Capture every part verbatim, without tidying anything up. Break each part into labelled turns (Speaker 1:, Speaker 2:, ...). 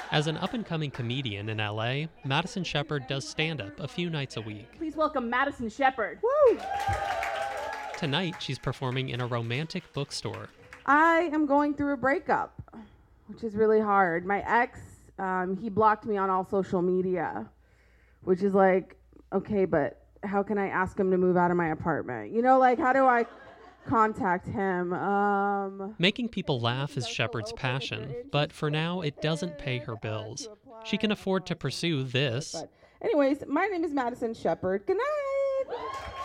Speaker 1: As an up-and-coming comedian in L A, Madison Shepard does stand-up a few nights a week.
Speaker 2: Please welcome Madison Shepard. Woo!
Speaker 1: Tonight, she's performing in a romantic bookstore.
Speaker 3: I am going through a breakup, which is really hard. My ex, um, he blocked me on all social media, which is like, okay, but how can I ask him to move out of my apartment? You know, like, how do I contact him? Um,
Speaker 1: Making people laugh is Shepard's passion, but for now, it doesn't pay her bills. She can afford to pursue this.
Speaker 3: But anyways, my name is Madison Shepard. Good night.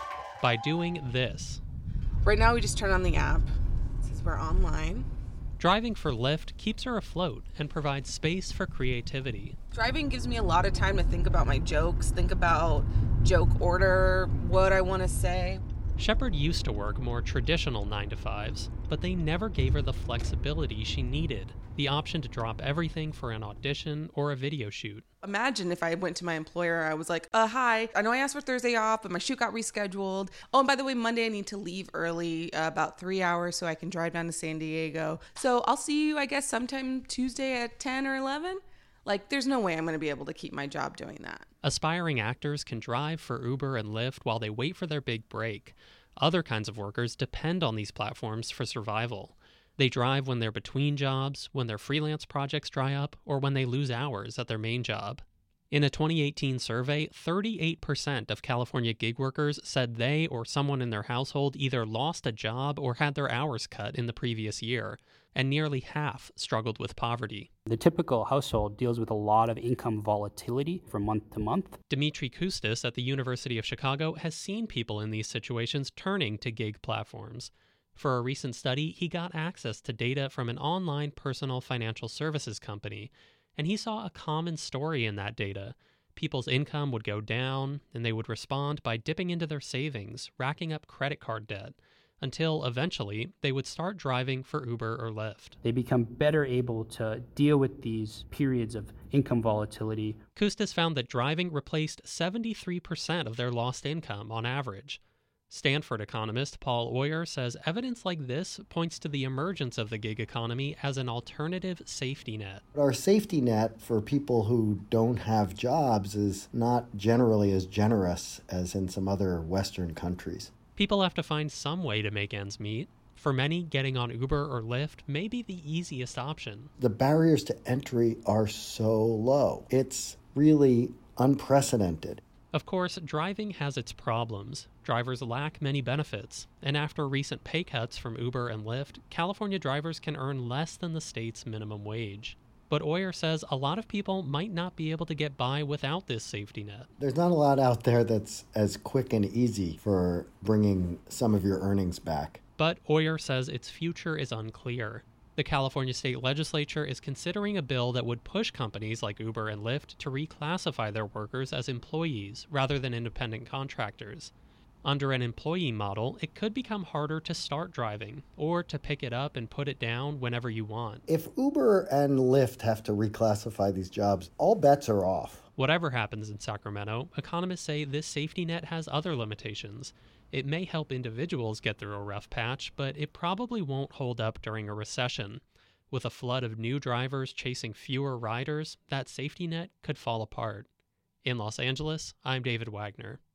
Speaker 1: By doing this.
Speaker 4: Right now, we just turn on the app. It says we're online.
Speaker 1: Driving for Lyft keeps her afloat and provides space for creativity.
Speaker 4: Driving gives me a lot of time to think about my jokes, think about joke order, what I want to say.
Speaker 1: Shepard used to work more traditional nine to fives, but they never gave her the flexibility she needed, the option to drop everything for an audition or a video shoot.
Speaker 4: Imagine if I went to my employer, I was like, uh, hi, I know I asked for Thursday off, but my shoot got rescheduled. Oh, and by the way, Monday I need to leave early, uh, about three hours so I can drive down to San Diego. So I'll see you, I guess, sometime Tuesday at ten or eleven. Like, there's no way I'm going to be able to keep my job doing that.
Speaker 1: Aspiring actors can drive for Uber and Lyft while they wait for their big break. Other kinds of workers depend on these platforms for survival. They drive when they're between jobs, when their freelance projects dry up, or when they lose hours at their main job. In a twenty eighteen survey, thirty-eight percent of California gig workers said they or someone in their household either lost a job or had their hours cut in the previous year, and nearly half struggled with poverty.
Speaker 5: The typical household deals with a lot of income volatility from month to month.
Speaker 1: Dimitri Koustis at the University of Chicago has seen people in these situations turning to gig platforms. For a recent study, he got access to data from an online personal financial services company, and he saw a common story in that data. People's income would go down, and they would respond by dipping into their savings, racking up credit card debt, until eventually they would start driving for Uber or Lyft.
Speaker 5: They become better able to deal with these periods of income volatility.
Speaker 1: Koustis found that driving replaced seventy-three percent of their lost income on average. Stanford economist Paul Oyer says evidence like this points to the emergence of the gig economy as an alternative safety net.
Speaker 6: Our safety net for people who don't have jobs is not generally as generous as in some other Western countries.
Speaker 1: People have to find some way to make ends meet. For many, getting on Uber or Lyft may be the easiest option.
Speaker 6: The barriers to entry are so low. It's really unprecedented.
Speaker 1: Of course, driving has its problems. Drivers lack many benefits, and after recent pay cuts from Uber and Lyft, California drivers can earn less than the state's minimum wage. But Oyer says a lot of people might not be able to get by without this safety net.
Speaker 6: There's not a lot out there that's as quick and easy for bringing some of your earnings back.
Speaker 1: But Oyer says its future is unclear. The California state legislature is considering a bill that would push companies like Uber and Lyft to reclassify their workers as employees rather than independent contractors. Under an employee model, it could become harder to start driving or to pick it up and put it down whenever you want.
Speaker 6: If Uber and Lyft have to reclassify these jobs, all bets are off.
Speaker 1: Whatever happens in Sacramento, economists say this safety net has other limitations. It may help individuals get through a rough patch, but it probably won't hold up during a recession. With a flood of new drivers chasing fewer riders, that safety net could fall apart. In Los Angeles, I'm David Wagner.